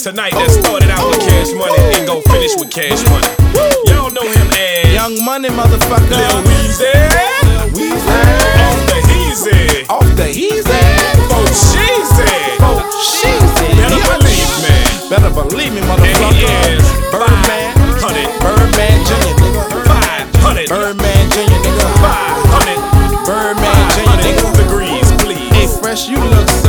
tonight that started out with Cash Money and gon' finish with Cash Money. Y'all know him as Young Money, motherfucker. Lil Weezy. Off the Heezy. Off the Heezy. Oh, Sheezy. Oh, Sheezy. Better believe me. Better believe me, motherfucker. And he is Birdman. 500. Birdman Jr., nigga. 500. Birdman Jr., nigga. 500. Birdman Jr., nigga. degrees, please. Hey, Fresh, you look so.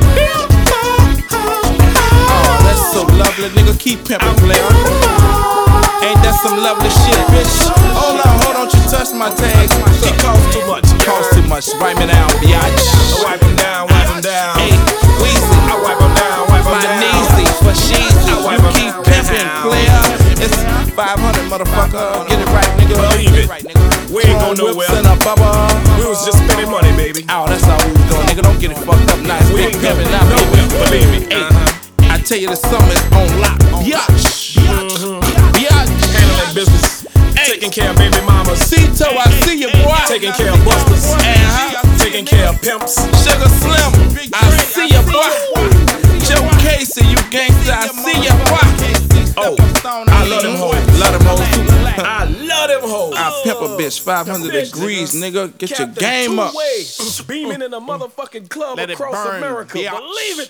Oh, that's so lovely, nigga. Keep pimpin', player. Ain't that some lovely shit, bitch? Hold on, don't you touch my tags. It costs too much. Cost too much. Write me down, biatch. Wipe him down, wipe him down. Hey, Weezy. I wipe him down, wipe him My down. kneesy for sheezy. I wipe You 'em keep down. pimpin', player. It's 500, motherfucker. Get it right, nigga. Believe it. We ain't going Whips nowhere. and a bubba. We was just spending money, baby. Oh, that's all we was doing, nigga. Don't get it fucked up. Nice We big ain't pimpin' going now, baby. nowhere, believe me. Hey, I tell you the summer's on lock. Biatch. Biatch. Handling business. Taking care of baby mamas. Cito, I see you, boy. Taking care of busters. Taking care of pimps. Sugar Slim, I see you, boy. Joe Casey, you gangsta, I see you, boy. Oh, I love them hoes. Love them hoes too. I love them hoes. I pimp a bitch 500 degrees, nigga. Get your game up. Beaming in a motherfucking club Let it across burn, America. bitch. Believe it.